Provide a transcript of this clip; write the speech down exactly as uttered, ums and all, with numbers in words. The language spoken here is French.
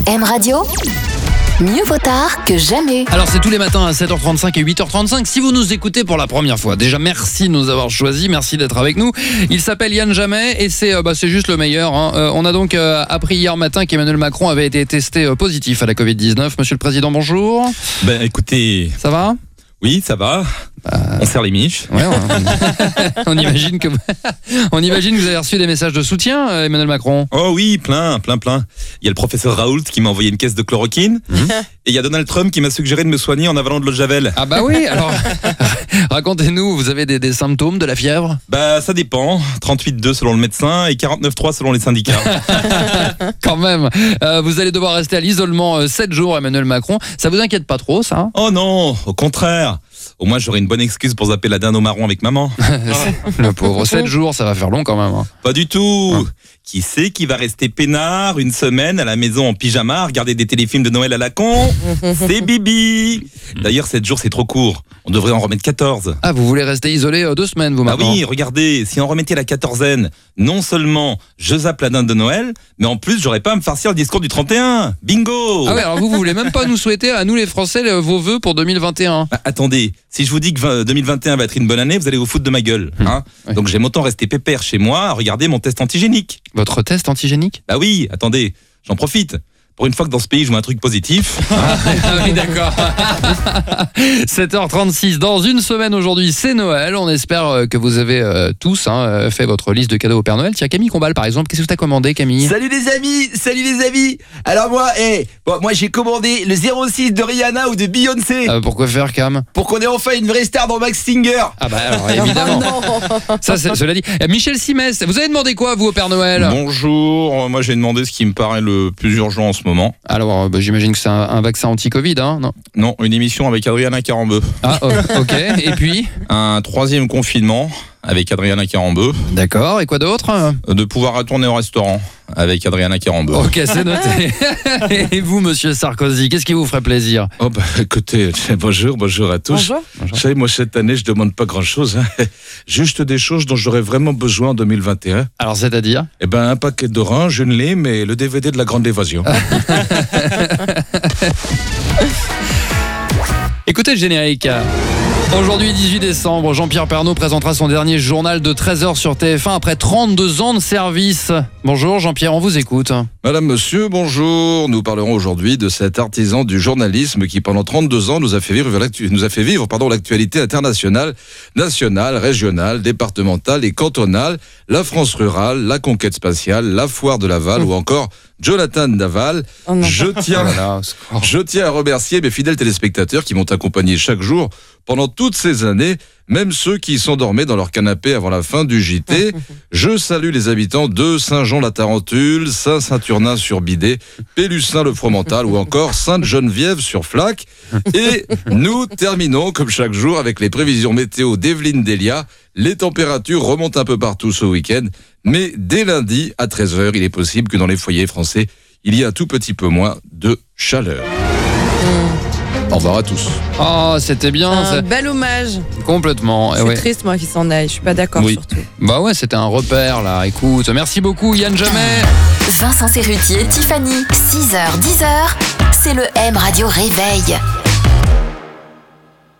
M Radio, mieux vaut tard que jamais. Alors c'est tous les matins à sept heures trente-cinq et huit heures trente-cinq. Si vous nous écoutez pour la première fois, déjà merci de nous avoir choisis, merci d'être avec nous. Il s'appelle Yann Jamais et c'est, euh, bah, c'est juste le meilleur. Hein. Euh, on a donc euh, appris hier matin qu'Emmanuel Macron avait été testé euh, positif à la covid dix-neuf. Monsieur le Président, bonjour. Ben écoutez, Ça va ? oui, ça va. Bah, On serre les miches. ouais, on, on imagine que on imagine que vous avez reçu des messages de soutien, euh, Emmanuel Macron. Oh oui, plein, plein, plein. Il y a le professeur Raoult qui m'a envoyé une caisse de chloroquine. Et il y a Donald Trump qui m'a suggéré de me soigner en avalant de l'eau de Javel. Ah bah oui, alors racontez-nous, vous avez des, des symptômes de la fièvre ? Bah ça dépend. trente-huit virgule deux selon le médecin et quarante-neuf virgule trois selon les syndicats. Quand même, euh, vous allez devoir rester à l'isolement euh, sept jours, Emmanuel Macron. Ça vous inquiète pas trop, ça ? Oh non, au contraire. Au moins j'aurai une bonne excuse pour zapper la dinde au marron avec maman. Le pauvre, sept jours, ça va faire long quand même. Hein. Pas du tout. Qui sait qui va rester peinard une semaine à la maison en pyjama à regarder des téléfilms de Noël à la con ? C'est Bibi. D'ailleurs, sept jours, c'est trop court. On devrait en remettre quatorze. Ah, vous voulez rester isolé euh, deux semaines, vous, Ah maintenant ? oui, regardez, si on remettait la quatorzaine, non seulement je zappe la dinde de Noël, mais en plus, j'aurais pas à me farcir le discours du trente et un. Bingo. Ah ouais, alors vous, vous voulez même pas nous souhaiter, à nous les Français, le- vos vœux pour deux mille vingt et un ? Bah, attendez, si je vous dis que vingt- deux mille vingt et un va être une bonne année, vous allez vous foutre de ma gueule. Hein Ouais. Donc j'aime autant rester pépère chez moi à regarder mon test antigénique. Votre test antigénique ? Bah oui, attendez, j'en profite. Pour une fois que dans ce pays, je vois un truc positif. Ah oui, d'accord. sept heures trente-six, dans une semaine aujourd'hui, c'est Noël. On espère euh, que vous avez euh, tous hein, euh, fait votre liste de cadeaux au Père Noël. Tiens, Camille Combal, par exemple, qu'est-ce que tu as commandé, Camille ? Salut les amis, salut les amis. Alors moi, eh, bon, moi j'ai commandé le zéro six de Rihanna ou de Beyoncé Euh, Pourquoi faire, Cam ? pour qu'on ait enfin une vraie star dans Max Singer. Ah bah alors, évidemment. Ça, c'est- cela dit. Euh, Michel Simès, vous avez demandé quoi, vous, au Père Noël ? Bonjour, moi j'ai demandé ce qui me paraît le plus urgent en ce moment. Alors, euh, bah, j'imagine que c'est un, un vaccin anti-Covid, hein, non ? Non, une émission avec Adriana Carambeu. Ah, oh, ok. Et puis ? Un troisième confinement avec Adriana Carambeu. D'accord. Et quoi d'autre ? De pouvoir retourner au restaurant avec Adriana Carambeu. Ok, c'est noté. Et vous, monsieur Sarkozy, qu'est-ce qui vous ferait plaisir ? Oh bah écoutez, bonjour, bonjour à tous. Bonjour. Vous savez, moi cette année, je demande pas grand-chose. Hein. Juste des choses dont j'aurais vraiment besoin en deux mille vingt et un. Alors, c'est-à-dire ? Eh ben un paquet d'oranges, une lime et le D V D de la Grande Évasion. Écoutez le générique. Aujourd'hui, dix-huit décembre, Jean-Pierre Pernaut présentera son dernier journal de treize heures sur T F un après trente-deux ans de service. Bonjour Jean-Pierre, on vous écoute. Madame, monsieur, bonjour. Nous parlerons aujourd'hui de cet artisan du journalisme qui pendant trente-deux ans nous a fait vivre, l'actu- nous a fait vivre pardon, l'actualité internationale, nationale, régionale, départementale et cantonale, la France rurale, la conquête spatiale, la foire de Laval ou encore Jonathan Daval. Oh non. Je tiens... Voilà, au secours. Je tiens à remercier mes fidèles téléspectateurs qui m'ont accompagné chaque jour pendant toutes ces années, même ceux qui s'endormaient dans leur canapé avant la fin du J T. Je salue les habitants de Saint-Jean-la-Tarentule, Saint-Saturnin-sur-Bidé, Pélussin-le-Fromental ou encore Sainte-Geneviève-sur-Flac. Et nous terminons, comme chaque jour, avec les prévisions météo d'Evelyne Delia. Les températures remontent un peu partout ce week-end, mais dès lundi à treize heures, il est possible que dans les foyers français, il y ait un tout petit peu moins de chaleur. Au revoir à tous. Oh, c'était bien, Un c'est- bel hommage. complètement. eh C'est ouais. triste, moi, qu'il s'en aille. Je suis pas d'accord, Oui. surtout. Bah ouais, c'était un repère là. Écoute, merci beaucoup Yann Jamais. Vincent Serrutier, Tiffany, six heures, dix heures, c'est le M Radio Réveil.